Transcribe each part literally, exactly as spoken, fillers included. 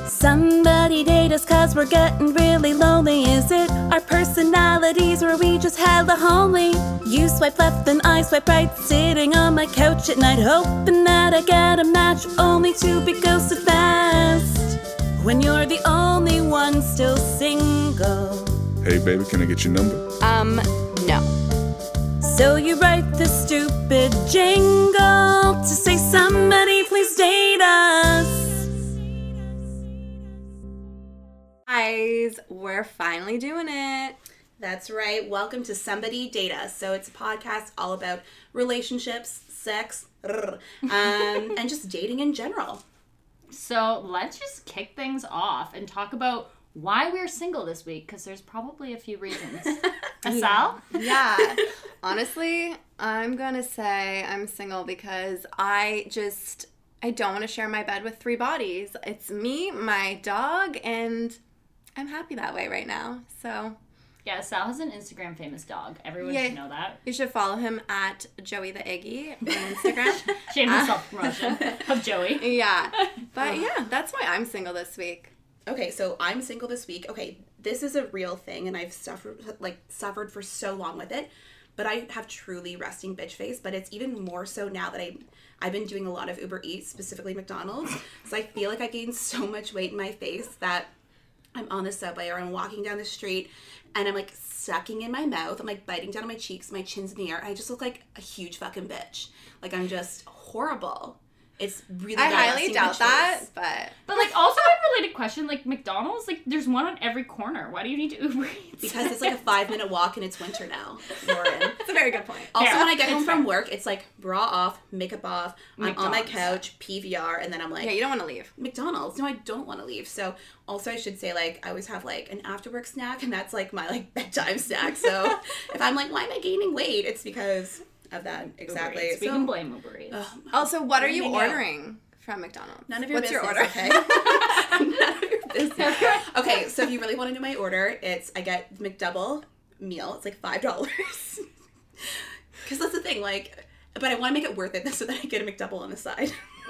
Somebody date us cause we're getting really lonely. Is it our personalities or we just hella homely? You swipe left and I swipe right, sitting on my couch at night, hoping that I get a match, only to be ghosted fast when you're the only one still single. Hey baby, can I get your number? Um, no. So you write this stupid jingle to say somebody please date us. Guys, we're finally doing it. That's right. Welcome to Somebody Date Us. So it's a podcast all about relationships, sex, um, and just dating in general. So let's just kick things off and talk about why we're single this week, because there's probably a few reasons. Asal? Yeah. Honestly, I'm going to say I'm single because I just, I don't want to share my bed with three bodies. It's me, my dog, and I'm happy that way right now. So Yeah, Sal has an Instagram famous dog. Everyone Yeah. should know that. you should follow him at Joey the Eggy on Instagram. Shameless self-promotion of Joey. Yeah. But yeah, that's why I'm single this week. Okay, so I'm single this week. Okay, this is a real thing, and I've suffered like suffered for so long with it. But I have truly resting bitch face. But it's even more so now that I I've been doing a lot of Uber Eats, specifically McDonald's. So I feel like I gained so much weight in my face that I'm on the subway or I'm walking down the street and I'm like sucking in my mouth. I'm like biting down on my cheeks, my chin's in the air. I just look like a huge fucking bitch. Like I'm just horrible. It's really I bad highly resting doubt bitch that, face. but But, like, also a related question, like, McDonald's, like, there's one on every corner. Why do you need to Uber Eats? Because it's like a five minute walk and it's winter now, Lauren. it's a very good point. Also, Fair. when I get It's home from fair. work, it's like bra off, makeup off, I'm on my McDonald's. couch, P V R, and then I'm like, Yeah, you don't want to leave. McDonald's. No, I don't want to leave. So also I should say like I always have like an after work snack and that's like my like bedtime snack. So if I'm like, why am I gaining weight? It's because of that. Exactly. Uber Eats. We So, can blame Uber Eats. ugh, Also, what are you Bring it out. ordering from McDonald's? none of your What's business, your order? okay? None of your business. Okay, so if you really want to know my order, it's I get McDouble meal. It's like five dollars. Because that's the thing, like, but I want to make it worth it so that I get a McDouble on the side.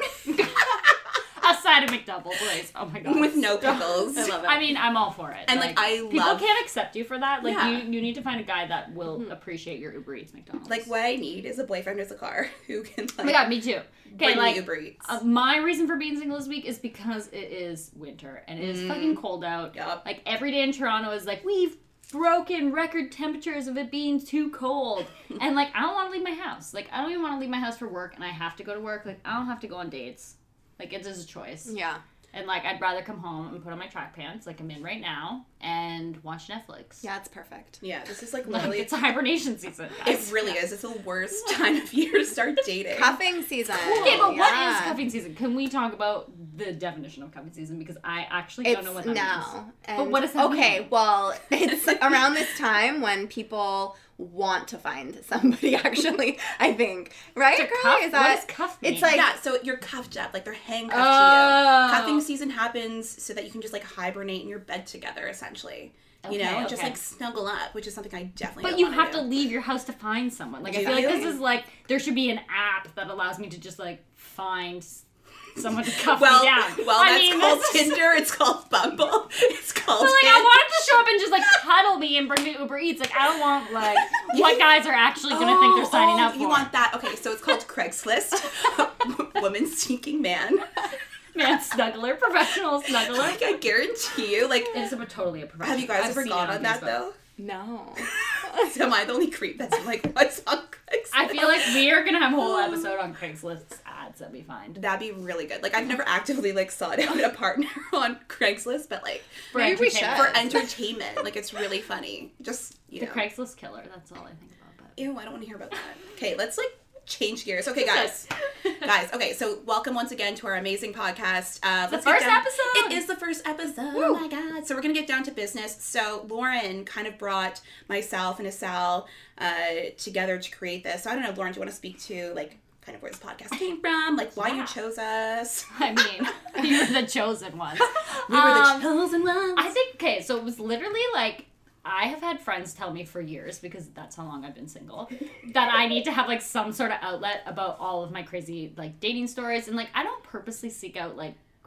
A side of McDouble, please. Oh my god. With no pickles. I love it. I mean, I'm all for it. And, like, I people love- can't accept you for that. Like, Yeah. you, you need to find a guy that will appreciate your Uber Eats McDonald's. Like, what I need is a boyfriend with a car who can, like, Oh my god, me too. Okay, bring like, me Uber Eats. Uh, my reason for being single this week is because it is winter and it is Mm. fucking cold out. Yup. Like every day in Toronto is like we've broken record temperatures of it being too cold, and like I don't want to leave my house. Like I don't even want to leave my house for work, and I have to go to work. Like I don't have to go on dates. Like it is a choice. Yeah. And like I'd rather come home and put on my track pants, like I'm in right now, and watch Netflix. Yeah, it's perfect. Yeah, this is like Like, literally, it's a hibernation season, guys. it really is. It's the worst time of year to start dating. Cuffing season. Okay, but what Yeah. is cuffing season? Can we talk about the definition of cuffing season? Because I actually don't It's know what that now. means. And But what does that okay, mean? well, it's around this time when people want to find somebody, actually, I think. Right, To girl? cuff? Is What that, does cuff mean? It's like, Yeah, so you're cuffed up, like they're handcuffed Oh. to you. Cuffing season happens so that you can just like hibernate in your bed together, essentially. You know, Okay, and just okay. like snuggle up, which is something I definitely. But don't you wanna have do. to leave your house to find someone. Like, I Do feel like you? this is like, there should be an app that allows me to just, like, find someone to cuff Well, me down. well, I that's mean, called this is- Tinder. It's called Bumble. It's called. But, like, I Hinge. want it to show up and just, like, cuddle me and bring me Uber Eats. Like, I don't want, like, what guys are actually going to think they're signing oh, up for. You want that? Okay, so it's called Craigslist. Woman seeking man. Man, snuggler, professional snuggler. Like I guarantee you, like, It's a, totally a professional. have you guys I've ever seen gone it on that Facebook. though? no. So am I the only creep that's like, what's on Craigslist? I feel like we are going to have a whole episode on Craigslist ads that we find. That'd be really good. Like I've never actively like sought out a partner on Craigslist, but like For Maybe we entertainment. for entertainment, like it's really funny. Just you The know, Craigslist killer, that's all I think about. But ew, I don't want to hear about that. Okay, let's like change gears. Okay, guys, guys. Okay, so welcome once again to our amazing podcast. Uh, the let's get first down- episode! It is the first episode. Oh my god! So we're gonna get down to business. So Lauren kind of brought myself and Asal uh, together to create this. So I don't know, Lauren, do you want to speak to like kind of where this podcast came from, like why Yeah. you chose us? I mean, you were the chosen ones. We were Um, the chosen ones. I think, okay, so it was literally like, I have had friends tell me for years, because that's how long I've been single, that I need to have like some sort of outlet about all of my crazy like dating stories. And like, I don't purposely seek out like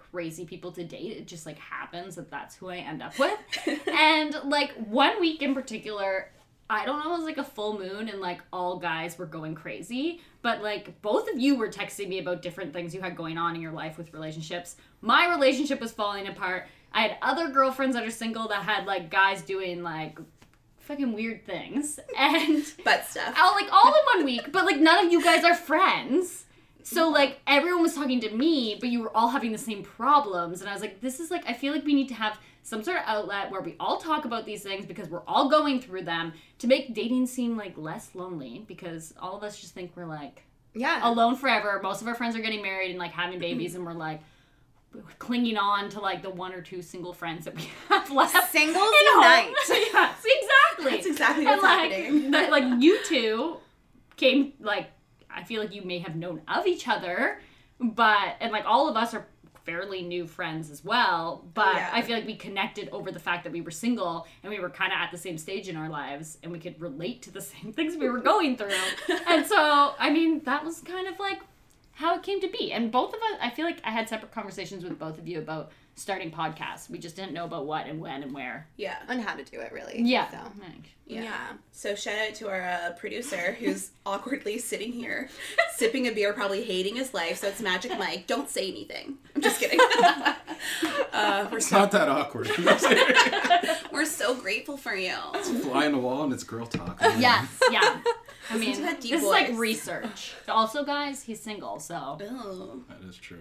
crazy people to date. It just, like, happens that that's who I end up with. And, like, one week in particular, I don't know, it was, like, a full moon and, like, all guys were going crazy. But, like, both of you were texting me about different things you had going on in your life with relationships. My relationship was falling apart. I had other girlfriends that are single that had, like, guys doing, like, fucking weird things. And... butt stuff. All, like, all in one week. But, like, none of you guys are friends. So, like, everyone was talking to me, but you were all having the same problems. And I was like, this is, like, I feel like we need to have some sort of outlet where we all talk about these things because we're all going through them to make dating seem, like, less lonely. Because all of us just think we're, like, yeah, alone forever. Most of our friends are getting married and, like, having babies. And we're, like, clinging on to, like, the one or two single friends that we have left. Singles in unite. Yes, exactly. That's exactly and, what's like, happening. the, like, you two came, like, I feel like you may have known of each other, but, and, like, all of us are fairly new friends as well, but yeah. I feel like we connected over the fact that we were single, and we were kind of at the same stage in our lives, and we could relate to the same things we were going through. And so, I mean, that was kind of, like, how it came to be. And both of us, I feel like I had separate conversations with both of you about starting podcasts. We just didn't know about what and when and where. Yeah. And how to do it, really. Yeah. So. Yeah. yeah. So shout out to our uh, producer who's awkwardly sitting here, sipping a beer, probably hating his life. So it's Magic Mike. Don't say anything. I'm just kidding. uh, we're It's so not that awkward. You know what I'm saying? we're so grateful for you. Fly on the wall and it's girl talk. Yes, yeah. I mean, to that this deep is like voice. research. Also, guys, he's single, so. Oh. That is true.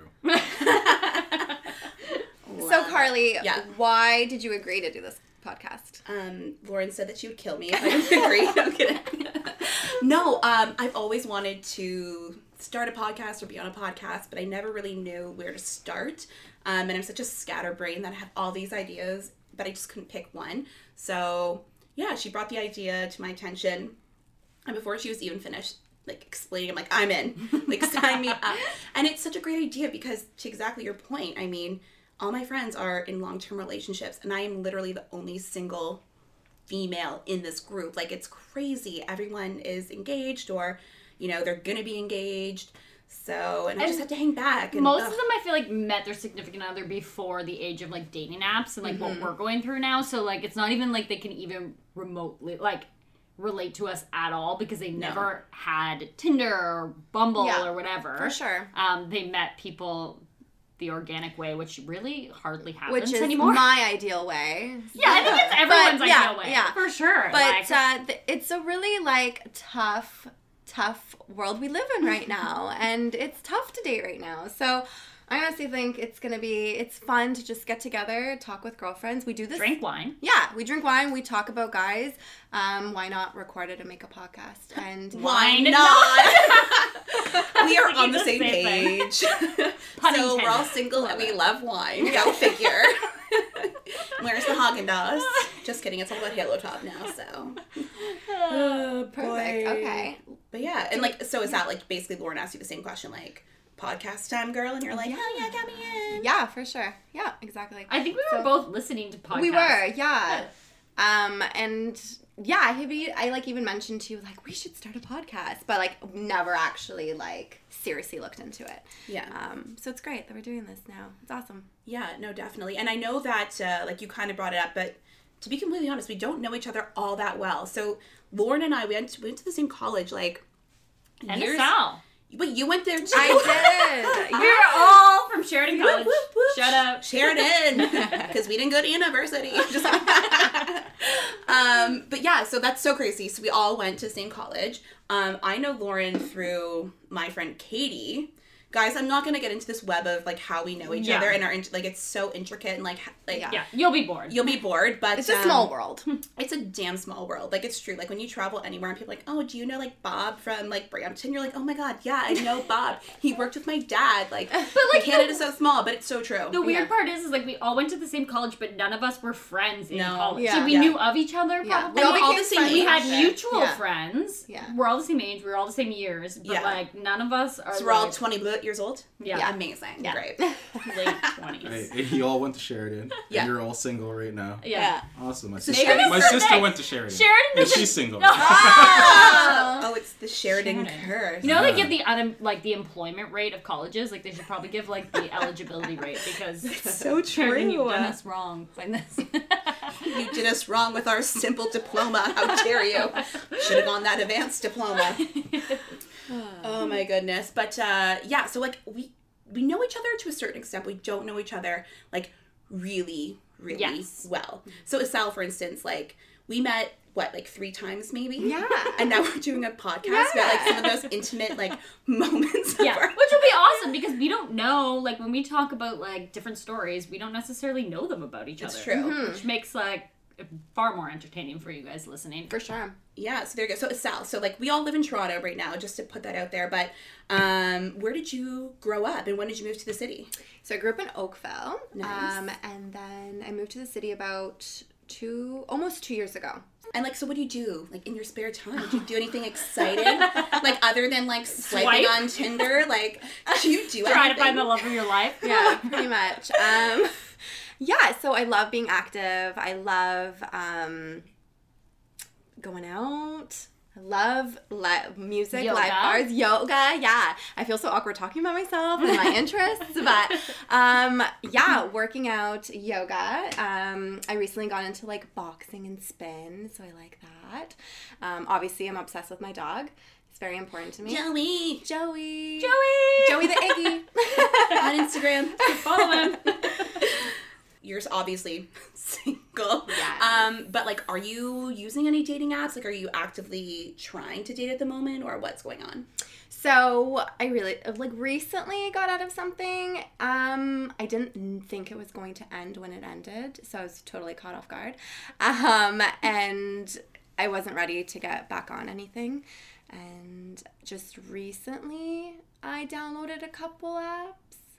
So, Carly, Yeah. why did you agree to do this podcast? Um, Lauren said that she would kill me if I didn't agree. No, I'm kidding. No, um, I've always wanted to start a podcast or be on a podcast, but I never really knew where to start. Um, and I'm such a scatterbrain that I have all these ideas, but I just couldn't pick one. So, yeah, she brought the idea to my attention. And before she was even finished, like, explaining, I'm like, I'm in. Like, sign me up. And it's such a great idea because, to exactly your point, I mean, all my friends are in long-term relationships, and I am literally the only single female in this group. Like, it's crazy. Everyone is engaged or, you know, they're gonna be engaged. So, and I And just have to hang back. And, Most ugh. of them, I feel like, met their significant other before the age of, like, dating apps and, like, what we're going through now. So, like, it's not even, like, they can even remotely, like, relate to us at all because they never had Tinder or Bumble Yeah, or whatever. For sure. Um, they met people the organic way, which really hardly happens Which is anymore. my ideal way. yeah, I think it's everyone's But, yeah, ideal way. yeah. For sure. But like, uh, th- it's a really, like, tough, tough world we live in right now. And it's tough to date right now. So I honestly think it's going to be, it's fun to just get together, talk with girlfriends. We do this. drink wine. Yeah, we drink wine. We talk about guys. Um, why not record it and make a podcast? And Why not? We are on the Thinking same the same page. Pun So we're all intended. single and we love wine. Go figure. Where's the Haagen-Dazs? Just kidding. It's all about Halo Top now, so. Oh, Perfect. Okay. But yeah, and like, so is that like basically Lauren asked you the same question, like, podcast time, girl? And you're like, hell yeah, got me in. Yeah, for sure. Yeah, exactly. I think we were So- both listening to podcasts. We were, yeah. Um, and yeah, I have e- I like even mentioned to you like we should start a podcast, but like never actually like seriously looked into it. Yeah. Um, so it's great that we're doing this now. It's awesome. Yeah, no, definitely. And I know that, uh, like, you kind of brought it up, but to be completely honest, we don't know each other all that well. So Lauren and I went, went to the same college, like, And years. Sal. But you went there too. I did. We were all from Sheridan College. Whoop, whoop, whoop. Shout out. Sheridan, because we didn't go to university. Just um, but yeah, so that's so crazy. So we all went to the same college. Um, I know Lauren through my friend Katie. Guys, I'm not gonna get into this web of like how we know each Yeah. other and our int- like it's so intricate and like ha- like Yeah. Yeah, you'll be bored. you'll be bored. But It's a um, small world. It's a damn small world. Like, it's true. Like, when you travel anywhere and people are like, oh, do you know, like, Bob from, like, Brampton? You're like, oh, my God, yeah, I know Bob. He worked with my dad. Like, but, like, Canada's the- so small, but it's so true. The weird Yeah. part is, is like we all went to the same college, but none of us were friends in No. college. Yeah. So we Yeah. knew of each other Yeah. probably. We all And we're all became the same friends We age. had after. mutual Yeah. friends. Yeah. We're all the same age. We're all the same years. But Yeah. like none of us are. So we're all like, twenty, but what years old? Yeah. Amazing. Yeah. Great. Late twenties. Hey, and you all went to Sheridan. Yeah. And you're all single right now. Yeah. Awesome. My So sister, Sheridan's my her sister thing. went to Sheridan. Sheridan And is she's single. No. Oh, it's the Sheridan, Sheridan. curse. You know, they Yeah. give the un- like the employment rate of colleges. Like they should probably give like the eligibility rate because It's so Sheridan, you've true. done us wrong by this. You did us wrong with our simple diploma. How dare you? Should have gone that advanced diploma. Oh my goodness. But uh, yeah, so like we we know each other to a certain extent. We don't know each other like really, really Yes. well. So Estelle, for instance, like we met what, like three times maybe? Yeah. And now we're doing a podcast about like some of those intimate like moments of Yeah, our which will be awesome because we don't know, like, when we talk about, like, different stories, we don't necessarily know them about each It's other. true. Mm-hmm. Which makes, like, it far more entertaining for you guys listening. For sure. Yeah, so there you go. So Estelle, so like we all live in Toronto right now, just to put that out there. But um, where did you grow up and when did you move to the city? So I grew up in Oakville. Nice. Um, and then I moved to the city about two, almost two years ago. And like, so what do you do like in your spare time? Do you do anything exciting, like other than like swiping Swipe? on Tinder? Like, do you do Try anything? to find the love of your life. Yeah, pretty much. Um, yeah, so I love being active. I love um, going out. I love li- music, Yoga. live bars, yoga. Yeah, I feel so awkward talking about myself and my interests, but um, yeah, working out, yoga. Um, I recently got into like boxing and spin, so I like that. Um, obviously, I'm obsessed with my dog. It's very important to me. Joey Joey. Joey! Joey the Iggy. on Instagram. Follow him. You're obviously single. Yes. Um, but like, are you using any dating apps? Like, are you actively trying to date at the moment, or what's going on? So I really like recently got out of something. Um, I didn't think it was going to end when it ended, so I was totally caught off guard. Um, and I wasn't ready to get back on anything. And just recently, I downloaded a couple apps.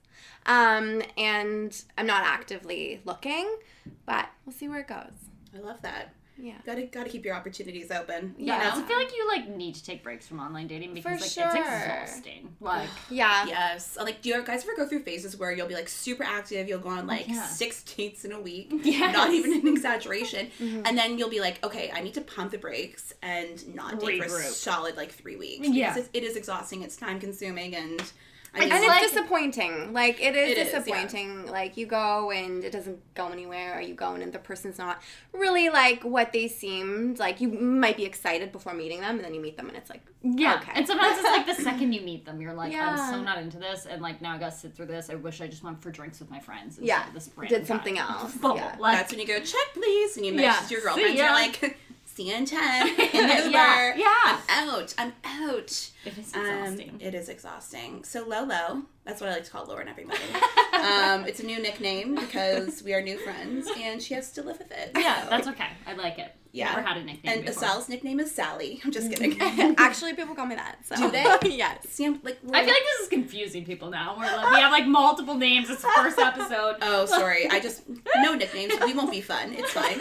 Um, and I'm not actively looking, but we'll see where it goes. I love that. Yeah. Gotta gotta keep your opportunities open. Yeah, I Yeah. also feel like you, like, need to take breaks from online dating because, like, sure. it's exhausting. Like, Yeah. Yes. Like, do you guys ever go through phases where you'll be like super active, you'll go on like yeah. six dates in a week, Yes. not even an exaggeration, and then you'll be like, okay, I need to pump the brakes and not date for a Regroup. solid like three weeks. Yeah. Because it's, it is exhausting, it's time consuming, and I And mean, it's like- disappointing. Like, it is It is, disappointing. Like, you go and it doesn't go anywhere, or you go and the person's not really, like, what they seemed. Like, you might be excited before meeting them, and then you meet them, and it's like, yeah. okay. And sometimes it's like the second you meet them, you're like, I'm Yeah. so not into this, and, like, now I gotta sit through this. I wish I just went for drinks with my friends instead Yeah. of this random Did something guy. else. Bubble. Yeah. Like, that's when you go, check please, and you Yeah. message your girlfriend, See you're ya. like, see you in ten, in the Uber. Yeah, yeah. I'm out, I'm out. it is Um, exhausting. it is exhausting. So Lolo, that's what I like to call Lauren, everybody. um, it's a new nickname because we are new friends, and she has to live with it. yeah, So, that's okay. I like it. Yeah. Never had a nickname And before. Estelle's nickname is Sally. I'm just kidding. Actually, people call me that. So. Do they? Yes. Sam, like, I feel like this is confusing people now. We're like, we have like multiple names. It's the first episode. Oh, sorry. I just no nicknames. We won't be fun. It's fine.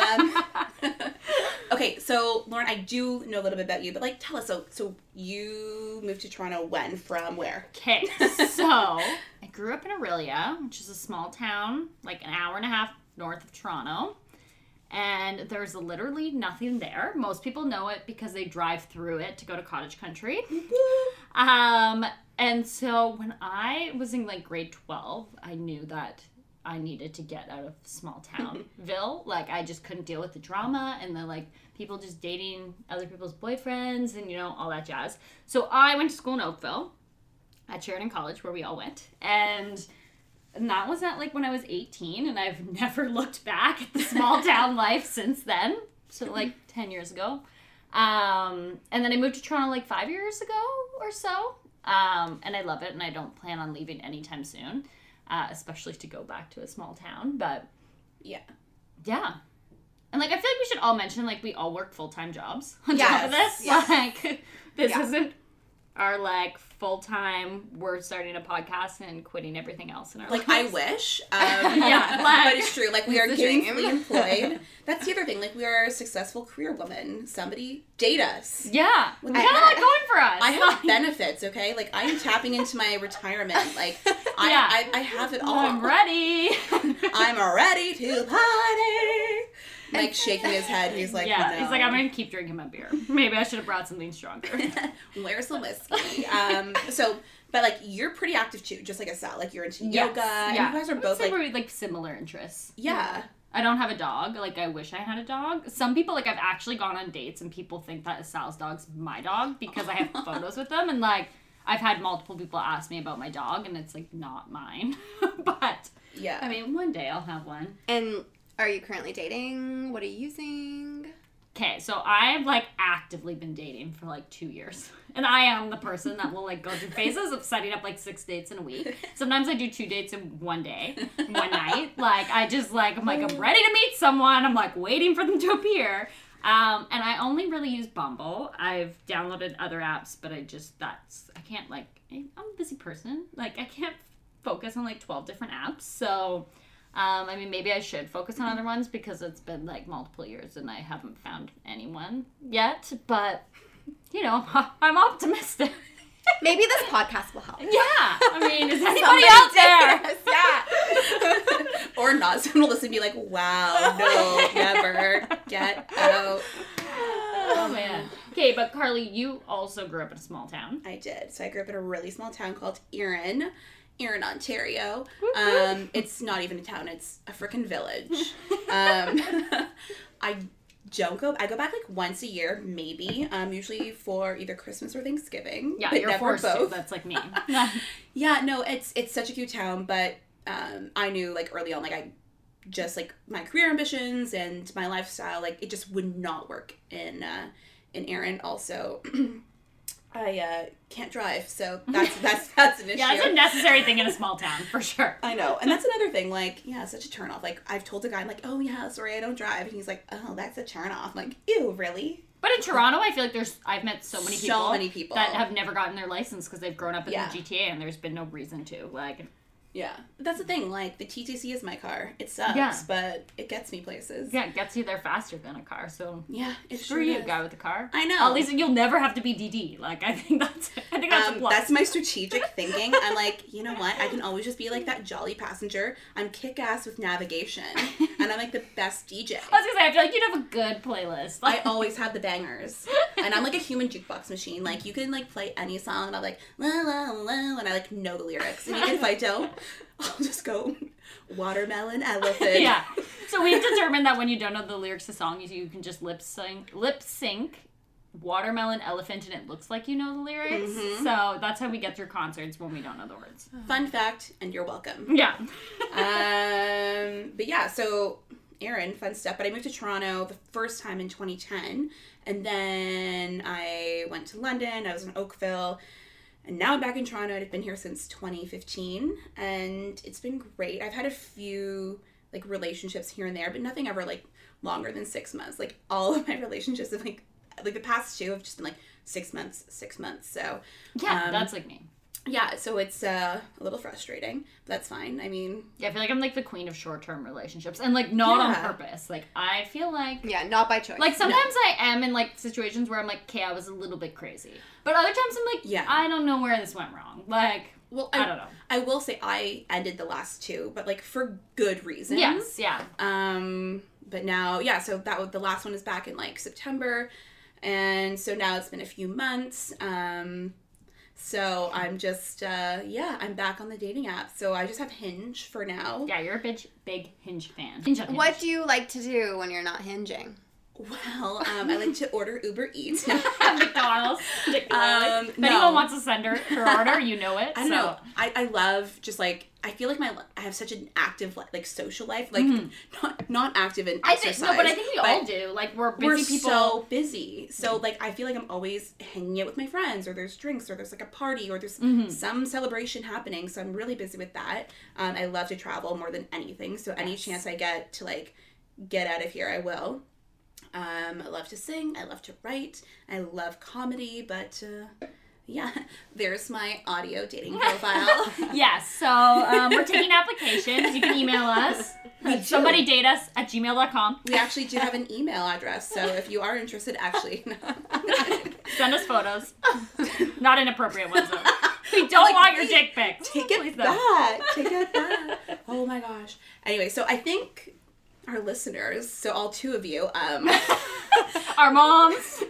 Um, okay, so Lauren, I do know a little bit about you, but like, tell us. So, so you moved to Toronto when? From where? Okay, so I grew up in Aurelia, which is a small town, like an hour and a half north of Toronto. And there's literally nothing there. Most people know it because they drive through it to go to cottage country. Um, and so when I was in like grade twelve, I knew that I needed to get out of small townville. Like, I just couldn't deal with the drama and the like people just dating other people's boyfriends and, you know, all that jazz. So I went to school in Oakville at Sheridan College, where we all went. And And that was at like when I was eighteen, and I've never looked back at the small town life since then. So like ten years ago. Um, and then I moved to Toronto like five years ago or so. Um, and I love it, and I don't plan on leaving anytime soon, uh, especially to go back to a small town. But Yeah. yeah. And like I feel like we should all mention like we all work full time jobs on Yes, top of this. yes. Like this Yeah. isn't are like full time. We're starting a podcast and quitting everything else in our Like, lives. I wish. Um, Yeah, like- but it's true. Like, we are It's a dream. gainfully employed. That's the other thing. Like, we are a successful career woman. Somebody date us. Yeah, With kind the- of like going for us. I have Like, benefits, okay? Like, I am tapping into my retirement. Like, I, Yeah. I, I have it all. I'm ready. I'm ready to party. Like, shaking his head. He's like, yeah, no. he's like, I'm gonna keep drinking my beer. Maybe I should have brought something stronger. Where's the whiskey? Um, so, but like, you're pretty active too, just like Estelle. Like, you're into Yes, yoga. And yeah. you guys are I would both say like, we're like similar interests. yeah. I don't have a dog. Like, I wish I had a dog. Some people, like, I've actually gone on dates and people think that Estelle's dog's my dog because I have photos with them. And, like, I've had multiple people ask me about my dog and it's, like, not mine. But, Yeah. I mean, one day I'll have one. And are you currently dating? What are you using? Okay, so I've, like, actively been dating for, like, two years. And I am the person that will, like, go through phases of setting up, like, six dates in a week. Sometimes I do two dates in one day, one night. Like, I just, like, I'm like, I'm ready to meet someone. I'm, like, waiting for them to appear. Um, and I only really use Bumble. I've downloaded other apps, but I just, that's, I can't, like, I'm a busy person. Like, I can't focus on, like, twelve different apps. So... Um, I mean, maybe I should focus on other ones because it's been, like, multiple years and I haven't found anyone yet. But, you know, I'm optimistic. Maybe this podcast will help. Yeah. I mean, is anybody Somebody out there? date us, yeah. Or not. Someone will listen and be like, wow, no, never, get out. Oh, man. Okay, but Carly, you also grew up in a small town. I did. So I grew up in a really small town called Erin. Erin, Ontario. Um, it's not even a town, it's a freaking village. Um, I don't go, I go back like once a year, maybe, um, usually for either Christmas or Thanksgiving. Yeah, but you're never forced to. both. That's like me. Yeah, no, it's it's such a cute town, but um, I knew like early on, like I just like my career ambitions and my lifestyle, like it just would not work in uh, in Erin. Also, I uh, can't drive, so that's that's that's an issue. Yeah, it's a necessary thing in a small town, for sure. I know, and that's another thing. Like, yeah, such a turnoff. Like, I've told a guy, I'm like, oh yeah, sorry, I don't drive, and he's like, oh, that's a turnoff. I'm like, ew, really? But in Toronto, I feel like there's, I've met so many So people, many people. that have never gotten their license because they've grown up in Yeah. the G T A and there's been no reason to. Like, Yeah, but that's the thing. Like, the T T C is my car. It sucks, Yeah. but it gets me places. yeah, it gets you there faster than a car, so Yeah, it screw sure you, does. guy with a car. I know. At least you'll never have to be D D. Like, I think that's, I think that's a Um, plus. that's my strategic thinking. I'm like, you know what? I can always just be like that jolly passenger. I'm kick-ass with navigation, and I'm like the best D J. I was gonna say, I feel like you'd have a good playlist. I Like, always have the bangers, and I'm like a human jukebox machine. Like, you can like play any song, and I'm like la la la, and I like know the lyrics. And even if I don't, I'll just go watermelon elephant. yeah. So we've determined that when you don't know the lyrics to songs, you can just lip sync, lip sync, watermelon elephant, and it looks like you know the lyrics. Mhm. So that's how we get through concerts when we don't know the words. Fun fact, and you're welcome. Yeah. Um, but yeah, so Erin, fun stuff. But I moved to Toronto the first time in twenty ten, and then I went to London. I was in Oakville, and now I'm back in Toronto. I've been here since twenty fifteen, and it's been great. I've had a few like relationships here and there, but nothing ever like longer than six months. Like all of my relationships have like like the past two have just been like six months, six months. So Yeah, um, that's like me. yeah, so it's uh, a little frustrating, but that's fine. I mean, Yeah, I feel like I'm like the queen of short-term relationships, and like not on Yeah. purpose. Like I feel like, Yeah, not by choice. like sometimes I am in like situations where I'm like, okay, I was a little bit crazy, but other times I'm like, Yeah. I don't know where this went wrong. Like, well, I don't know. I will say I ended the last two, but like for good reasons. Yes, yeah. Um, but now, yeah, so that was, the last one is back in like September, and so now it's been a few months. Um, so I'm just, uh, yeah, I'm back on the dating app. So I just have Hinge for now. Yeah, you're a big, big Hinge fan. Hinge on Hinge. what do you like to do when you're not hinging? Well, um, I like to order Uber Eats. McDonald's. particularly. Um, if no. anyone wants to send her her order, you know it. I don't so. know. I, I love just like I feel like my I have such an active like, like social life, like not not active in I exercise. think no, but I think we all but do. Like we're busy We're people. so busy, so like I feel like I'm always hanging out with my friends, or there's drinks, or there's like a party, or there's Mm-hmm. some celebration happening. So I'm really busy with that. Um, I love to travel more than anything. So any Yes. chance I get to like get out of here, I will. Um, I love to sing. I love to write. I love comedy, but uh, Yeah, there's my audio dating profile. Yes, so um, we're taking applications. You can email us. Somebody date us at gmail dot com. We actually do have an email address, so if you are interested, actually. Send us photos. Not inappropriate ones, though. We don't like, want your dick pics. Take it Please back. don't. Take it back. Oh my gosh. Anyway, so I think our listeners, so all two of you, um... Our moms.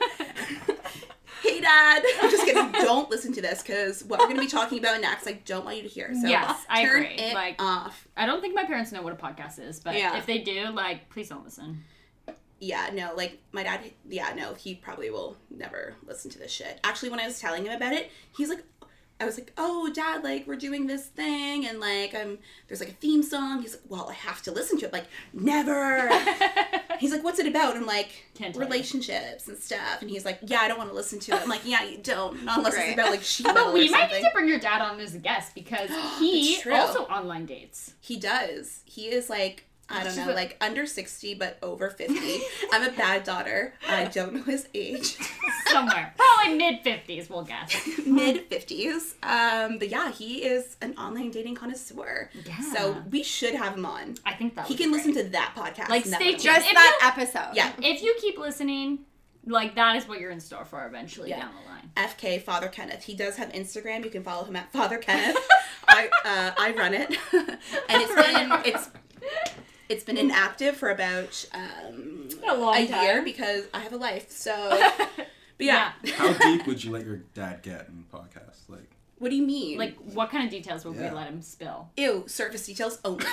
Hey, Dad. I'm just kidding. Don't listen to this, because what we're going to be talking about next, I don't want you to hear. So Yes, I turn agree. it Like, off. I don't think my parents know what a podcast is, but Yeah. if they do, like, please don't listen. Yeah, no, like, my dad, yeah, no, he probably will never listen to this shit. Actually, when I was telling him about it, he's like, I was like, oh, Dad, like, we're doing this thing, and, like, I'm, there's, like, a theme song. He's like, well, I have to listen to it. Like, never. He's like, what's it about? I'm like, Can't tell you. relationships and stuff. And he's like, yeah, I don't want to listen to it. I'm like, yeah, you don't. Not unless Right. it's about, like, sheet metal But or we might something. need to bring your dad on as a guest because he It's true. also online dates. He does. He is, like, I don't know, like, under sixty, but over fifty. I'm a bad daughter. I don't know his age. Somewhere. Probably mid-fifties, we'll guess. Mid-fifties. Um, but yeah, he is an online dating connoisseur. Yeah. So we should have him on. I think that He would can be listen great. to that podcast. Like, and that stay one. tuned. Just If that you- episode. Yeah. If you keep listening, like, that is what you're in store for eventually Yeah. down the line. F K Father Kenneth. He does have Instagram. You can follow him at Father Kenneth. I uh, I run it, and it's been it's it's been inactive for about um, A long a time. year because I have a life. So, but yeah. How deep would you let your dad get in podcasts? Like, What do you mean? Like, what kind of details would Yeah. we let him spill? Ew, surface details only.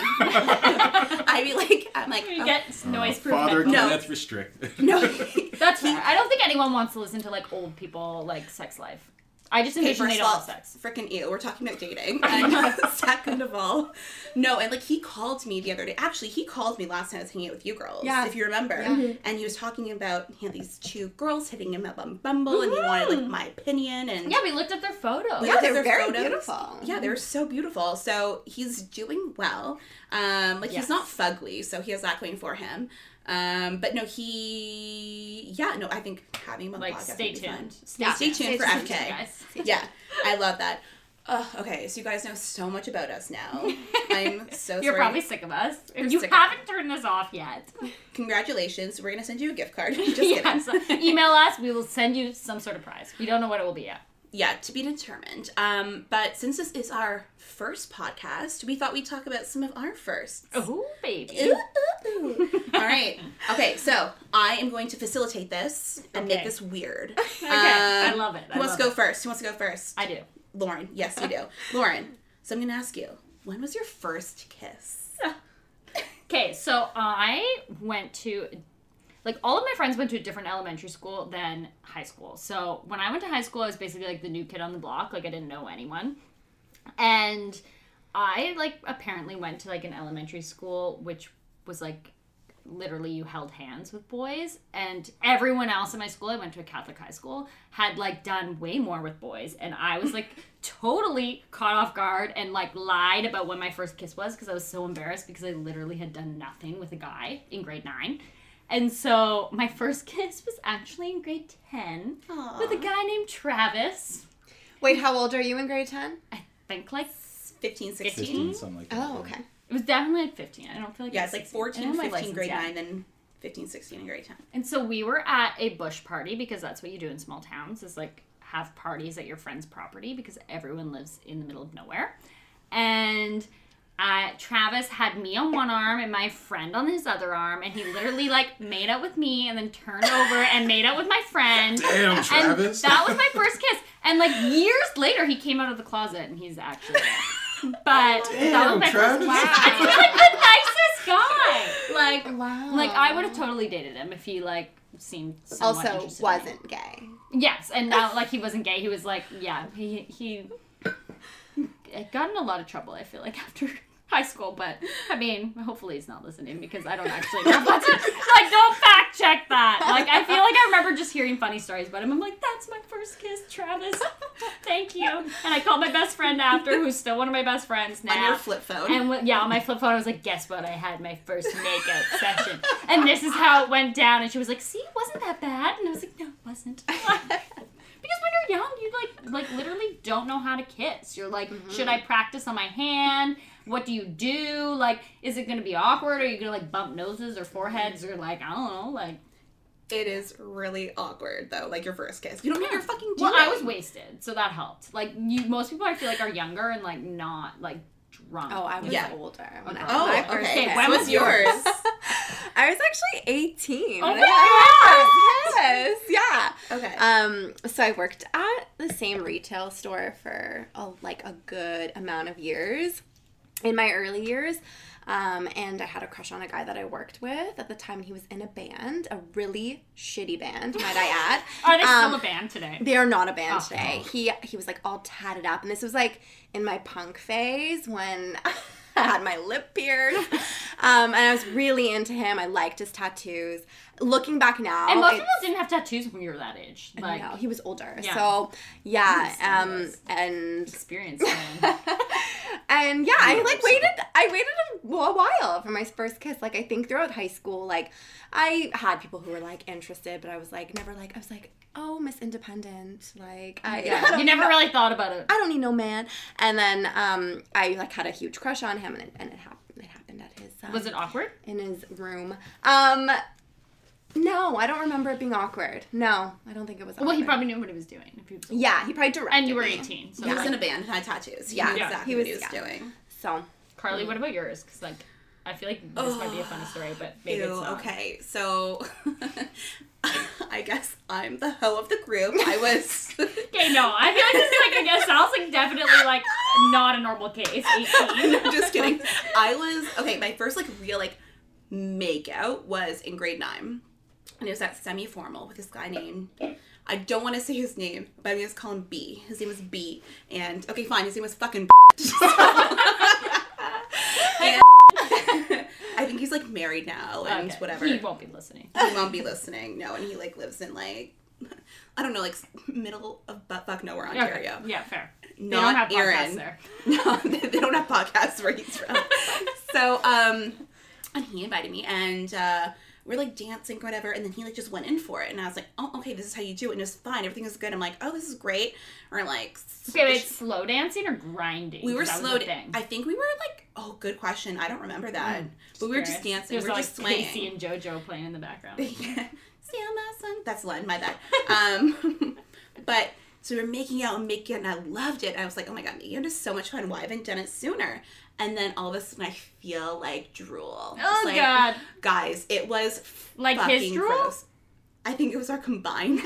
I'd be like, I'm like, You oh, get noise-proof Father headphones. No. Kenneth restricted. no. That's fair. I don't think anyone wants to listen to, like, old people, like, sex life. I just Okay, envision they first don't of have all, sex. freaking ew. We're talking about dating. And second of all, no, and like he called me the other day. Actually, he called me last time I was hanging out with you girls, Yeah. if you remember. Yeah. And he was talking about he had these two girls hitting him up on Bumble, and he wanted like my opinion. And Yeah, we looked at their photos. we Yeah, looked they're at their very photos. beautiful. Yeah, they were so beautiful. So he's doing well. Um, like Yes. he's not fugly, so he has that going for him. Um, but no, he, yeah, no, I think having him on Like, the podcast stay would be fun. tuned. Stay, Yeah, stay tuned Stay for tuned, F K. guys. Yeah, I love that. Uh, okay, so you guys know so much about us now. I'm so You're sorry. probably sick of us. You're If you sick of- haven't turned this off yet. Congratulations. We're going to send you a gift card. Just kidding. Yeah, so email us. We will send you some sort of prize. We don't know what it will be yet. Yeah, to be determined. Um, but since this is our first podcast, we thought we'd talk about some of our firsts. Oh, baby. Ooh, ooh, ooh. All right. Okay, so I am going to facilitate this and Okay. make this weird. Okay, I love it. I Who wants love to go it. first? Who wants to go first? I do. Lauren. Yes, you do. Lauren. So I'm going to ask you, when was your first kiss? Okay, so I went to, like, all of my friends went to a different elementary school than high school. So when I went to high school, I was basically, like, the new kid on the block. Like, I didn't know anyone. And I, like, apparently went to, like, an elementary school, which was, like, literally you held hands with boys. And everyone else in my school, I went to a Catholic high school, had, like, done way more with boys. And I was, like, totally caught off guard and, like, lied about when my first kiss was because I was so embarrassed because I literally had done nothing with a guy in grade nine. And so my first kiss was actually in grade ten Aw. with a guy named Travis. Wait, how old are you in grade ten? I think, like, fifteen, sixteen. fifteen, something like that. Oh, okay. it was definitely like fifteen. I don't feel like Yeah, it it's was like sixteen. fourteen, I didn't have my fifteen, license grade yet. nine, then fifteen, sixteen, and grade ten. And so we were at a bush party because that's what you do in small towns is like have parties at your friend's property because everyone lives in the middle of nowhere. And uh, Travis had me on one arm and my friend on his other arm, and he literally like made out with me and then turned over and made out with my friend. Damn, Travis. And that was my first kiss. And like years later, he came out of the closet and he's actually there. But that was Damn, my Travis. first. And he's like the nicest guy. Like, Wow. like I would have totally dated him if he like seemed somewhat Also interested in me. wasn't gay. Yes, and now like he wasn't gay. He was like, yeah, he he got in a lot of trouble. I feel like after high school, but I mean, hopefully he's not listening because I don't actually know. What's like, don't fact check that. Like, I feel like I remember just hearing funny stories about him. I'm like, that's my first kiss, Travis. Thank you. And I called my best friend after, who's still one of my best friends now. On your flip phone. And w- yeah, on my flip phone, I was like, guess what? I had my first makeout session. And this is how it went down. And she was like, see, it wasn't that bad. And I was like, no, it wasn't. Because Because when you're young, you like like literally don't know how to kiss. You're like, mm-hmm. should I practice on my hand? What do you do? Like, is it gonna be awkward? Are you gonna like bump noses or foreheads or like I don't know, like. It is really awkward though, like your first kiss. You don't know what you're fucking Well, doing. I was wasted, so that helped. Like you, most people I feel like are younger and like not like drunk. Oh, I was yeah. older. When I, oh, my first okay. kiss. When What's was yours? I was actually eighteen. Oh my god! Yes, yeah. Okay. Um, so I worked at the same retail store for a, like a good amount of years in my early years. Um, and I had a crush on a guy that I worked with at the time. He was in a band, a really shitty band, might I add. Are they still um, a band today? They are not a band Oh. today. He he was like all tatted up, and this was like in my punk phase when I had my lip pierced, um, and I was really into him. I liked his tattoos. Looking back now, And most it's- people didn't have tattoos when you were that age. Like, no, he was older. Yeah. So yeah, He still um, was. and experience, man. and yeah, I Yeah, like so- waited. I waited a, a while for my first kiss. Like I think throughout high school, like I had people who were like interested, but I was like never like I was like, oh, Miss Independent. Like I, I Yeah. don't You never know- really thought about it. I don't need no man. And then um, I like had a huge crush on him, and it, and it happened. It happened at his. Um, Was it awkward? in his room? Um, no, I don't remember it being awkward. No, I don't think it was. Awkward. Well, he probably knew what he was doing. If he was Yeah, he probably directed. And you were me. eighteen, so He was like, in a band and had tattoos. He Yeah. knew Yeah. exactly He what he was- was yeah. doing. So Carly, what about yours? Because like, I feel like this might be a funny story, but maybe Ew, it's not. okay, so I guess I'm the hoe of the group. I was Okay, no, I feel like this is like, I guess, sounds like definitely like not a normal case. eighteen. No, just kidding. I was okay. My first like real like make out was in grade nine, and it was at semi formal with this guy named. I don't want to say his name, but I'm gonna just call him B. His name was B, and okay, fine. His name was fucking. And I think he's like married now and Okay, whatever. He won't be listening. He won't be listening. No, and he like lives in like I don't know, like middle of butt fuck nowhere, Ontario. Okay. Yeah, fair. They Not don't have podcasts Aaron. there. No, they they don't have podcasts where he's from. So, um, and he invited me, and uh, we're like dancing or whatever, and then he like just went in for it, and I was like, oh, okay, this is how you do it, and it was fine, everything was good. I'm like, oh, this is great, or like, Okay, wait, slow dancing or grinding? we were That was slow. the thing. I think we were like, oh, good question. I don't remember that, but we were just Curious. dancing. There's we were like just swaying. Casey and JoJo playing in the background. Yeah. See how my son. That's Len, my bad. Um, but so we were making out and making out, and I loved it. I was like, oh my god, making out is so much fun. Why haven't I done it sooner? And then all of a sudden, I feel like drool. Oh, Just like, God. guys, it was Like fucking his drool? gross. I think it was our combined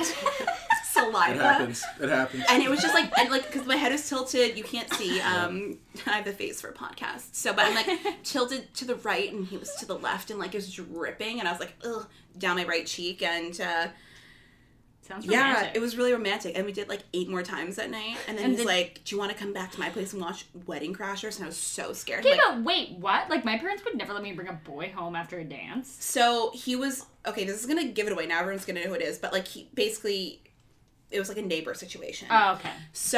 saliva. It happens. It happens. And it was just like, and like, because my head is tilted, you can't see. Um, I have the face for a podcast, so but I'm like tilted to the right, and he was to the left, and like it was dripping, and I was like, ugh, down my right cheek, and uh, Sounds yeah, romantic. it was really romantic, and we did like eight more times that night, and then And he's did- like, "Do you want to come back to my place and watch Wedding Crashers?" And I was so scared. Okay, Like, but wait, what? Like, my parents would never let me bring a boy home after a dance. so he was okay. This is gonna give it away now. Everyone's gonna know who it is, but like he basically, it was like a neighbor situation. Oh, okay.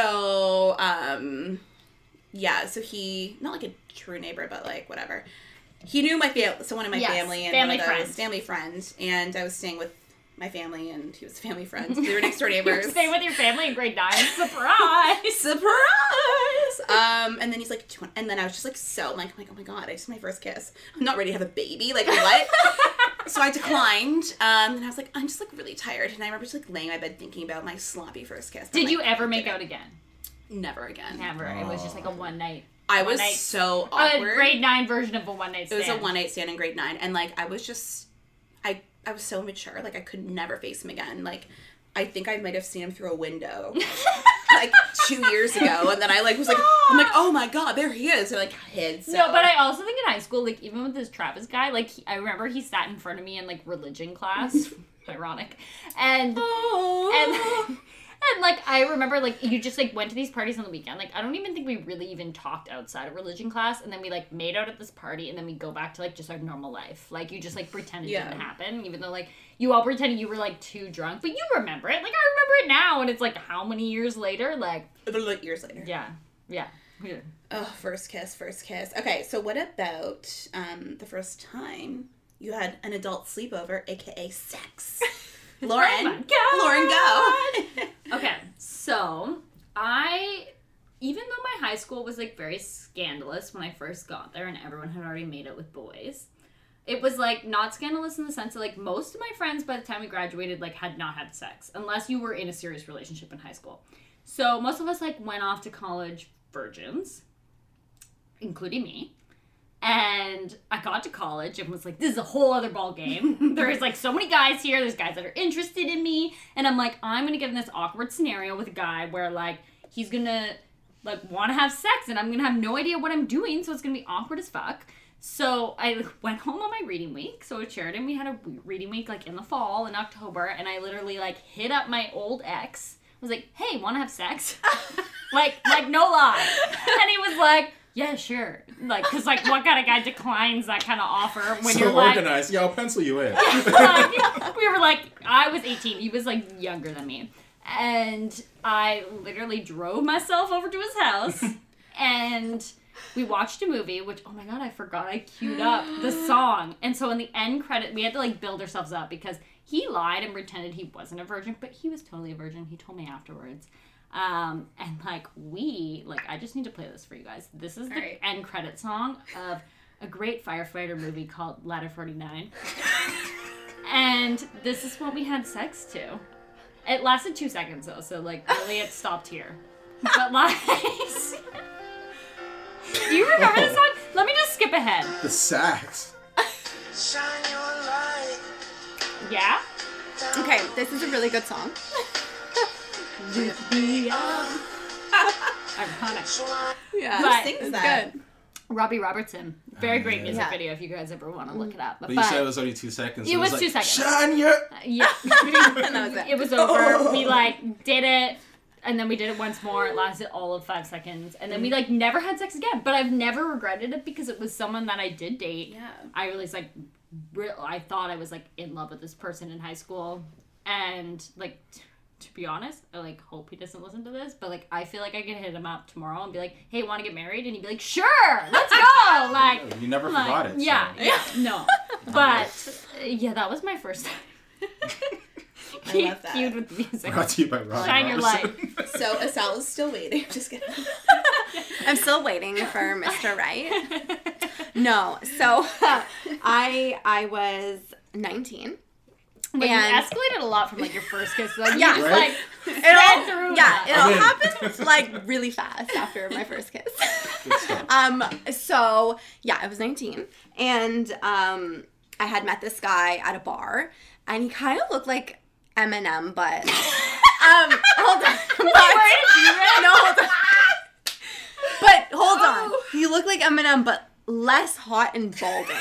So, um, yeah, so he, not like a true neighbor, but like whatever. He knew my family, someone in my Yes, family, and family one of those friend. family friends, and I was staying with my family, and he was family friends. They were next door You neighbors. stay with your family in grade nine. Surprise! Surprise! Um, and then he's like, "Do you want-" and then I was just like, so, I'm like, I'm like, oh my god, I just my first kiss. I'm not ready to have a baby. Like, what? So I declined, um, and I was like, I'm just like really tired. And I remember just like laying in my bed thinking about my sloppy first kiss. I'm Did like, you ever make did it. out again? Never again. Never. It was just like a one night. I One was night- so A awkward. grade nine version of a one night It stand. was a one night stand in grade nine, and like I was just, I I was so mature. Like I could never face him again. Like I think I might have seen him through a window, like two years ago, and then I like was like, I'm like, oh my god, there he is. I like hid. So. No, but I also think in high school, like even with this Travis guy, like he, I remember he sat in front of me in like religion class, ironic, and Oh. and and like I remember like you just like went to these parties on the weekend. Like I don't even think we really even talked outside of religion class, and then we like made out at this party, and then we go back to like just our normal life. Like you just like pretend it Yeah. didn't happen, even though like you all pretended you were like too drunk, but you remember it. Like I remember it now, and it's like how many years later? Like like years later. yeah, yeah. yeah. Oh, first kiss, first kiss. Okay, so what about um the first time you had an adult sleepover, aka sex? Lauren, Oh my God. Lauren, go. Okay, so I, even though my high school was like very scandalous when I first got there and everyone had already made it with boys, it was like not scandalous in the sense that like most of my friends by the time we graduated like had not had sex unless you were in a serious relationship in high school. So most of us like went off to college virgins, including me. And I got to college and was like, this is a whole other ball game. There's like so many guys here. There's guys that are interested in me. And I'm like, I'm going to get in this awkward scenario with a guy where like he's going to like want to have sex and I'm going to have no idea what I'm doing. So it's going to be awkward as fuck. So I went home on my reading week. So at Sheridan, we had a reading week like in the fall in October. And I literally like hit up my old ex. I was like, hey, want to have sex? like, like no lie. And he was like, yeah, sure. Like, because, like, what kind of guy declines that kind of offer when so you're, like... organized. Yeah, I'll pencil you in. like, we were, like... I was eighteen. He was, like, younger than me. And I literally drove myself over to his house. And we watched a movie, which, oh, my God, I forgot I queued up the song. And so in the end credit, we had to, like, build ourselves up because he lied and pretended he wasn't a virgin. But he was totally a virgin. He told me afterwards. Um, and like we, like I just need to play this for you guys. This is the right. end credit song of a great firefighter movie called Ladder forty-nine. And this is what we had sex to. It lasted two seconds though, so like really it stopped here. But like, do you remember this song? Let me just skip ahead. The sax. Shine your light. Yeah? Okay, this is a really good song. Ironic. Yeah, but sings that. Good. Robbie Robertson. Very oh, great yeah. music yeah. video if you guys ever want to look it up. But, but you said it was only two seconds. It, it was, was like, two seconds. Shine your... Uh, yeah. that was it. It was over. We like did it. And then we did it once more. It lasted all of five seconds. And then we, like, never had sex again. But I've never regretted it because it was someone that I did date. Yeah. I really, like, re- I thought I was, like, in love with this person in high school. And, like, t- to be honest, I, like, hope he doesn't listen to this. But, like, I feel like I could hit him up tomorrow and be like, hey, want to get married? And he'd be like, sure, let's go. Like, you never like, forgot it. So. Yeah, yeah, no. But, yeah, that was my first time. I love that. Cued with the music. Brought to you by Robbie Shine your light. So Estelle is still waiting. Just kidding. I'm still waiting for Mister Right. No, so I I was nineteen. But and you escalated a lot from like your first kiss. Like, yeah, you just, right? like it sped all, through yeah, that. it all happened like really fast after my first kiss. um, so yeah, I was nineteen, and um, I had met this guy at a bar, and he kind of looked like Eminem, but um, hold on, but, no, hold on, but hold on, Oh. he looked like Eminem, but less hot and balding.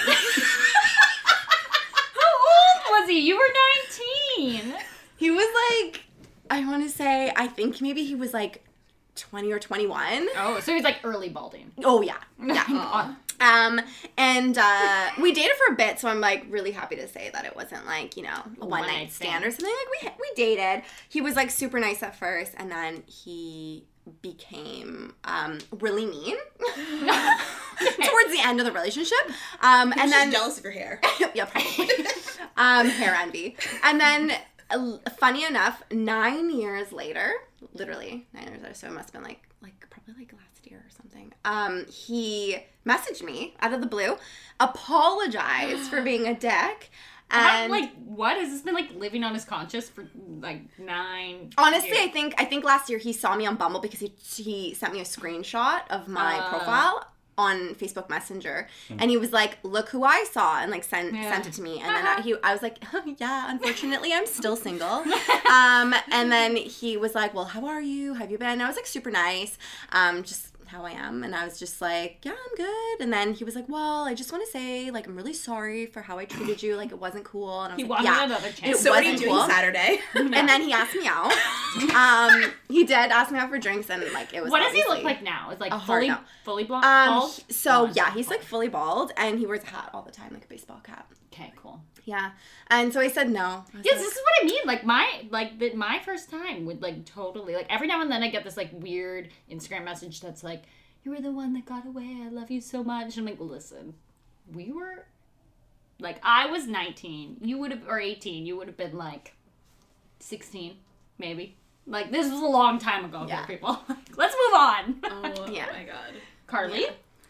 How old was he? You were nineteen. He was like, I want to say, I think maybe he was like twenty or twenty-one. Oh, so he was like early balding. Oh yeah, yeah. Um, and uh, we dated for a bit, so I'm like really happy to say that it wasn't like, you know, a one night stand or something. Like we we dated. He was like super nice at first, and then he became um really mean towards the end of the relationship. Um, and then jealous of your hair. Yeah, probably. um, hair envy. And then, uh, funny enough, nine years later, literally nine years later, so it must have been like like probably like last year or something. Um, he messaged me out of the blue, apologized for being a dick. How, And like, what has this been like living on his conscience for like nine? honestly, years? I think I think last year he saw me on Bumble because he he sent me a screenshot of my Uh. profile on Facebook Messenger, and he was like, "Look who I saw," and like sent Yeah. sent it to me, and then I, he I was like, oh, "Yeah, unfortunately, I'm still single." um, and then he was like, "Well, how are you? Have you been?" And I was like, super nice, um, just how I am, and I was just like, yeah, I'm good. And then he was like, well, I just want to say, like, I'm really sorry for how I treated you, like, it wasn't cool. And I was He like, wanted yeah, another it chance. So what are you wasn't doing cool. Saturday? And then he asked me out. Um, he did ask me out for drinks, and like it was. What does he look obviously like now? It's like a hard fully, no. fully blonde. Um, bald? he- so Blonde. yeah, he's like fully bald, and he wears a hat all the time, like a baseball cap. Okay, cool. Yeah, and so I said no. I was Yes, like, this is what I mean. Like my, like the, my first time would like totally like every now and then I get this like weird Instagram message that's like, "You were the one that got away. I love you so much." I'm like, listen, we were, like, I was nineteen. You would have, or eighteen. You would have been like sixteen, maybe. Like, this was a long time ago, Yeah. here, people. Let's move on. Oh Yeah. my god. Carly?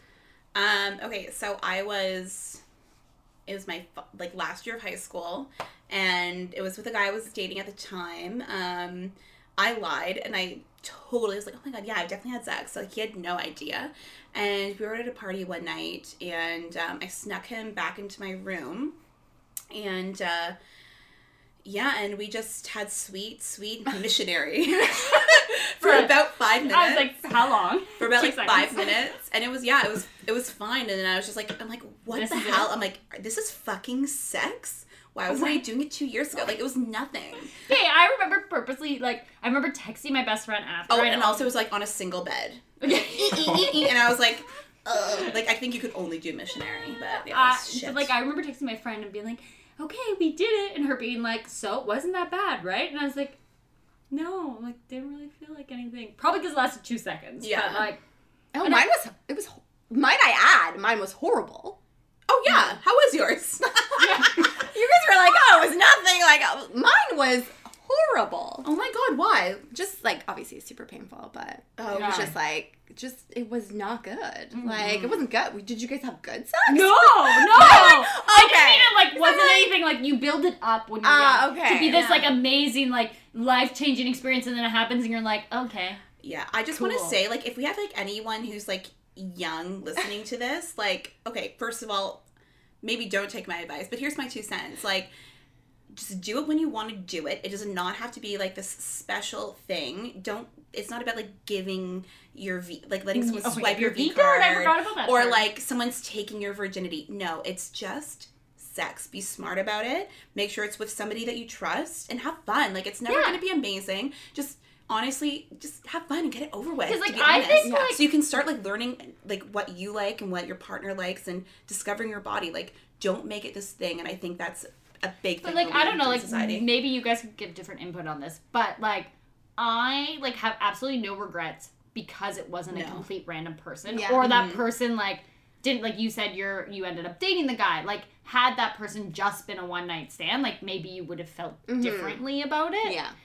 Um, okay, so I was, it was my, like, last year of high school, and it was with a guy I was dating at the time. Um, I lied, and I totally was like, oh my god, yeah, I've definitely had sex. Like, he had no idea. And we were at a party one night, and um, I snuck him back into my room, and, uh, yeah, and we just had sweet, sweet missionary for about five minutes. I was like, how long? For about Two like seconds. five minutes, and it was yeah, it was it was fine. And then I was just like, I'm like, what This the is hell? it? I'm like, this is fucking sex. Why wasn't I doing it two years ago? Like, it was nothing. Hey, I remember purposely, like, I remember texting my best friend after. Oh, and and all- also it was like on a single bed, Okay. and I was like, ugh. Like, I think you could only do missionary, but yeah, it Uh, was shit. but, like, I remember texting my friend and being like, okay, we did it. And her being like, so, it wasn't that bad, right? And I was like, no, like, didn't really feel like anything. Probably because it lasted two seconds. Yeah. But, like, Oh, And mine was, it was, might I add, mine was horrible. oh yeah, how was yours? You guys were like, oh, it was nothing. Like, uh, mine was horrible. Oh my god, why? Just, like, obviously super painful, but Oh, it was yeah. just, like, just, it was not good. Like, it wasn't good. Did you guys have good sex? no, no. I just Okay. mean it, like, Is wasn't that, like- anything, like, you build it up when you're Ah, young. okay, To be this, yeah. like, amazing, like, life-changing experience, and then it happens, and you're like, okay. Yeah, I just want to Cool. say, like, if we have, like, anyone who's, like, young listening to this, like, okay, first of all, maybe don't take my advice, but here's my two cents. Like, just do it when you want to do it. It does not have to be, like, this special thing. Don't, it's not about, like, giving your V, like, letting someone Oh my swipe God, your your V V card? card. I forgot about that Or, term. like, someone's taking your virginity. No, it's just sex. Be smart about it. Make sure it's with somebody that you trust and have fun. Like, it's never Yeah. going to be amazing. Just honestly, just have fun and get it over with. 'Cause, to like, be I honest. think, like- so you can start like learning like what you like and what your partner likes and discovering your body. Like, don't make it this thing. And I think that's a big thing. But, like, for I don't know, in like, society. maybe you guys could give different input on this, but, like, I, like, have absolutely no regrets because it wasn't a No. complete random person. Yeah. Or that Mhm. person, like, didn't, like you said, you're, you ended up dating the guy. Like, had that person just been a one-night stand, like, maybe you would have felt Mhm. differently about it. Yeah.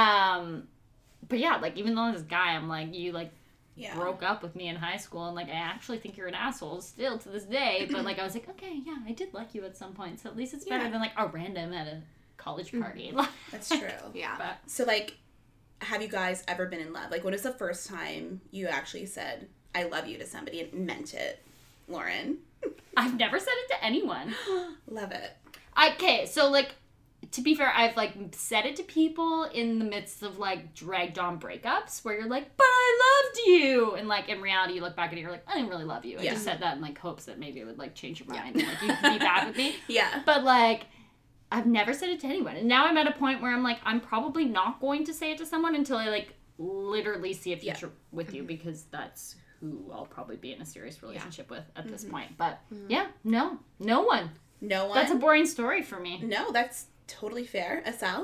Um, but yeah, like, even though this guy, I'm like, you, like, yeah. broke up with me in high school, and, like, I actually think you're an asshole still to this day, but, like, I was like, okay, yeah, I did like you at some point, so at least it's better Yeah. than, like, a random at a college party. That's true. Yeah. But So like, have you guys ever been in love? Like, when was the first time you actually said "I love you" to somebody and meant it, Lauren? I've never said it to anyone. Love it. Okay, so, like, to be fair, I've, like, said it to people in the midst of, like, dragged on breakups where you're like, but I loved you! And, like, in reality, you look back and you're like, I didn't really love you. I Yeah. just said that in, like, hopes that maybe it would, like, change your mind and, like, you could be back with me. Yeah. But, like, I've never said it to anyone. And now I'm at a point where I'm like, I'm probably not going to say it to someone until I, like, literally see a Yeah. future with you, because that's who I'll probably be in a serious relationship with at this Mm-hmm. point. But, yeah, no. No one. No one. That's a boring story for me. No, that's totally fair. Asal.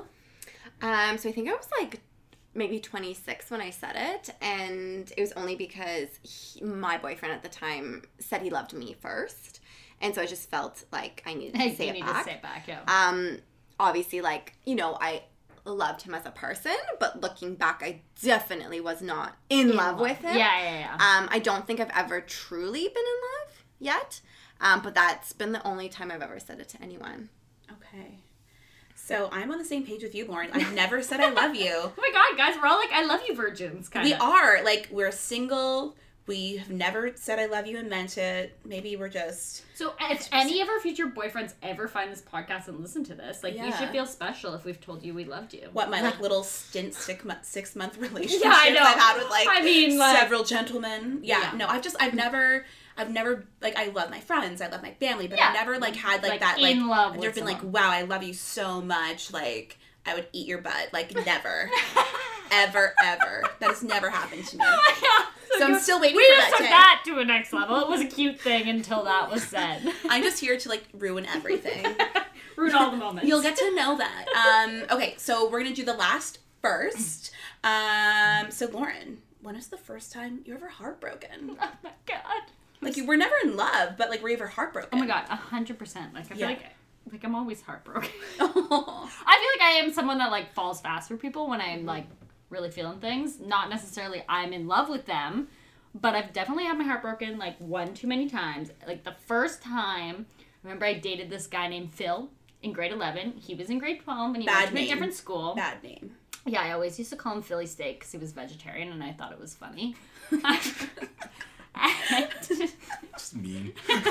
Um, so I think I was like maybe twenty-six when I said it, and it was only because he, my boyfriend at the time said he loved me first, and so I just felt like I needed to Hey, say you it need back. to say it back, yeah. Um, obviously, like, you know, I loved him as a person, but looking back, I definitely was not in, love, with him. Yeah, yeah, yeah. Um, I don't think I've ever truly been in love yet, um, but that's been the only time I've ever said it to anyone. Okay. So I'm on the same page with you, Lauren. I've never said I love you. Oh my god, guys, we're all like, I love you virgins, kind We of. are. Like, we're single. We have never said I love you and meant it. Maybe we're just... So if any of our future boyfriends ever find this podcast and listen to this, like, you Yeah. should feel special if we've told you we loved you. What, my, like, little stint six month, six month relationship Yeah, I know. I've had with, like, I mean, like- several gentlemen. Yeah, Yeah. no, I've just, I've never... I've never, like, I love my friends, I love my family, but Yeah. I've never, like, had, like, Like, that, in like... love I've with never been like, someone. wow, I love you so much, like, I would eat your butt. Like, never. ever, ever. That has never happened to me. Yeah. So I'm you- still waiting we for just that took day. that to a next level. It was a cute thing until that was said. I'm just here to, like, ruin everything. Ruin all the moments. You'll get to know that. Um, okay, so we're gonna do the last first. Um, so Lauren, when was the first time you were ever heartbroken? Oh my god. Like, you were never in love, but, like, were you ever heartbroken? Oh my god, a hundred percent. Like, I feel Yeah. like like I'm always heartbroken. Oh. I feel like I am someone that, like, falls fast for people when I'm like really feeling things. Not necessarily I'm in love with them, but I've definitely had my heart broken, like, one too many times. Like, the first time, I remember I dated this guy named Phil in grade eleven. He was in grade twelve, and he Bad went to name. a different school. Bad name. Yeah, I always used to call him Philly Steak because he was vegetarian, and I thought it was funny. and, Just mean.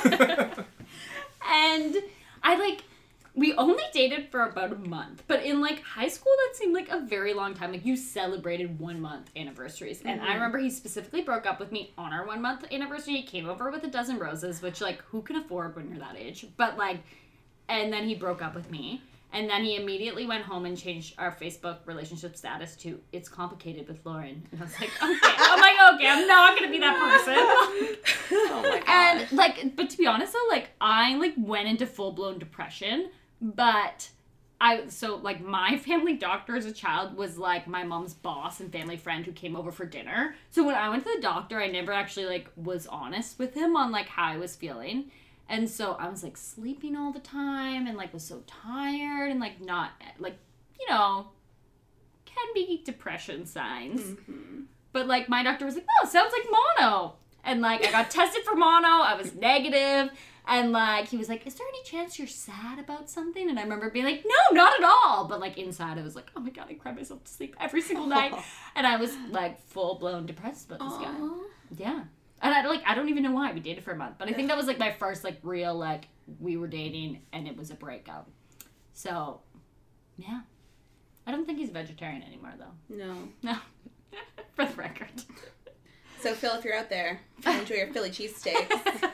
and I, like, we only dated for about a month, but in, like, high school, that seemed like a very long time. Like, you celebrated one-month anniversaries, and Mm-hmm. I remember he specifically broke up with me on our one-month anniversary. He came over with a dozen roses, which, like, who can afford when you're that age? But, like, and then he broke up with me, and then he immediately went home and changed our Facebook relationship status to, it's complicated with Lauren. And I was like, okay, I'm like, okay, I'm not gonna be that person. Oh my god. And, like, but to be honest, though, like, I, like, went into full-blown depression, but I, so, like, my family doctor as a child was, like, my mom's boss and family friend who came over for dinner. So when I went to the doctor, I never actually, like, was honest with him on, like, how I was feeling. And so I was, like, sleeping all the time and, like, was so tired and, like, not, like, you know, can be depression signs. Mm-hmm. But, like, my doctor was like, no, it sounds like mono. And, like, I got tested for mono. I was negative. And, like, he was like, is there any chance you're sad about something? And I remember being like, no, not at all. But, like, inside I was like, oh, my God, I cry myself to sleep every single night. And I was, like, full-blown depressed about this guy. Yeah. And, I like, I don't even know why. We dated for a month. But I think that was, like, my first, like, real, like, we were dating and it was a breakup. So, yeah. I don't think he's vegetarian anymore, though. No. No. For the record. So, Phil, if you're out there, enjoy your Philly cheesesteaks.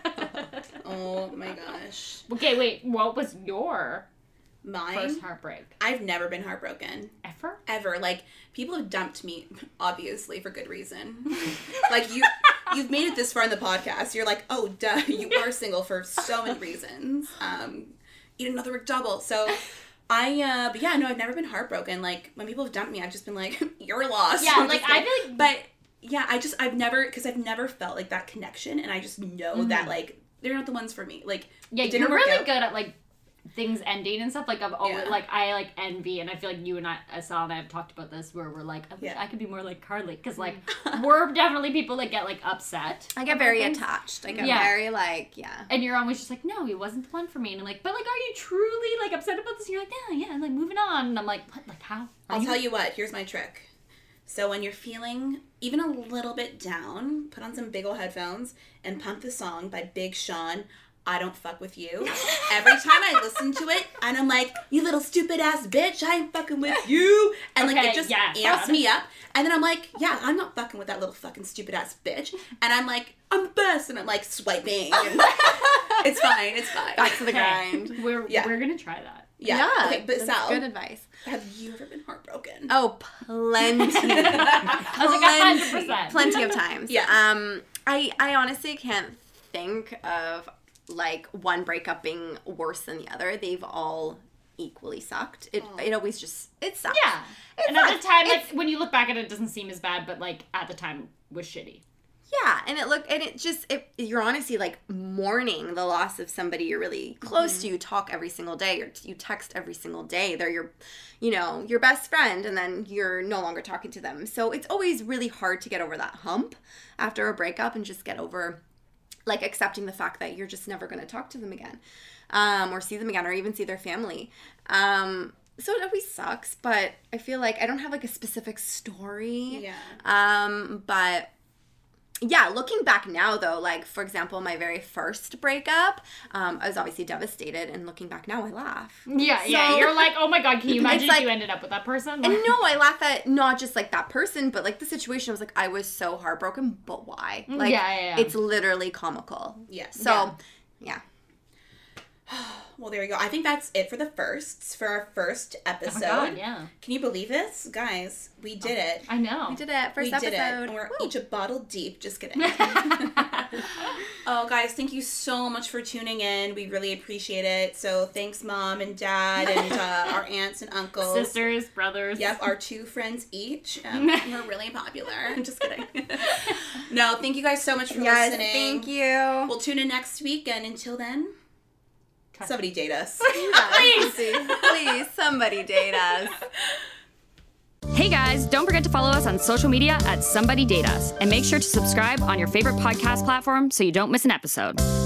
Oh, my gosh. Okay, wait. What was your Mine? first heartbreak? I've never been heartbroken. Ever? Ever. Like, people have dumped me, obviously, for good reason. Like, you, you've made it this far in the podcast. You're like, oh, duh, you are single for so many reasons. Um, eat another McDouble. So, I, uh, but yeah, no, I've never been heartbroken. Like, when people have dumped me, I've just been like, you're lost. Yeah, I'm like, just I feel like... But, yeah, I just, I've never, because I've never felt, like, that connection, and I just know Mm-hmm. that, like, they're not the ones for me. Like, Yeah, it didn't you're work really out. good at, like, things ending and stuff. Like, I've always, Yeah. like, I, like, envy, and I feel like you and I, Asal and I have talked about this, where we're like, I wish Yeah. I could be more like Carly, because, like, we're definitely people that get, like, upset. I get about very things. attached. I get Yeah. very, like, yeah. And you're always just like, no, he wasn't the one for me. And I'm like, but, like, are you truly, like, upset about this? And you're like, yeah, yeah, like, moving on. And I'm like, what? Like, how? Are I'll tell you what, here's my trick. So when you're feeling even a little bit down, put on some big ol' headphones and pump the song by Big Sean, I Don't Fuck With You. Every time I listen to it, and I'm like, you little stupid ass bitch, I ain't fucking with you. And like, Okay, it just yeah, amps God. me up. And then I'm like, yeah, I'm not fucking with that little fucking stupid ass bitch. And I'm like, I'm the best. And I'm like swiping. And it's fine, it's fine. Back to the Okay. grind. We're, Yeah. we're going to try that. Yeah. Okay, but that's Sal, good advice. have you ever been heartbroken? Oh, plenty. I was like, a hundred percent. Plenty of times. Yeah. Um, I I honestly can't think of like one breakup being worse than the other. They've all equally sucked. It it always just it sucks. Yeah. It And at sucks. the time, like, It's- when you look back at it, it doesn't seem as bad, but, like, at the time was shitty. Yeah, and it look and it just it you're honestly like mourning the loss of somebody you're really close to. You talk every single day, or you text every single day. They're your, you know, your best friend, and then you're no longer talking to them. So it's always really hard to get over that hump after a breakup and just get over, like, accepting the fact that you're just never going to talk to them again, um, or see them again, or even see their family. Um, so it always sucks, but I feel like I don't have like a specific story. Yeah. Um, but yeah, looking back now though, like for example, my very first breakup, um, I was obviously devastated, and looking back now, I laugh. Yeah, yeah. So- You're like, oh my God, can you imagine like- if you ended up with that person? And no, I laugh at not just like that person, but like the situation. I was like, I was so heartbroken, but why? Like, Yeah, yeah, yeah. it's literally comical. Yeah. So, yeah. Well, there we go. I think that's it for the firsts, for our first Oh episode. my God, yeah. Can you believe this? Guys, we did it. I know. We did it. First we episode. did it. And we're Woo. each a bottle deep. Just kidding. Oh, guys, thank you so much for tuning in. We really appreciate it. So thanks, Mom and Dad and uh, our aunts and uncles. Sisters, brothers. Yep, our two friends each. Um, we're really popular. I'm just kidding. No, thank you guys so much for Yes, listening. thank you. We'll tune in next week, and until then, somebody date us. Please, please, somebody date us. Hey guys, don't forget to follow us on social media at Somebody Date Us, and make sure to subscribe on your favorite podcast platform so you don't miss an episode.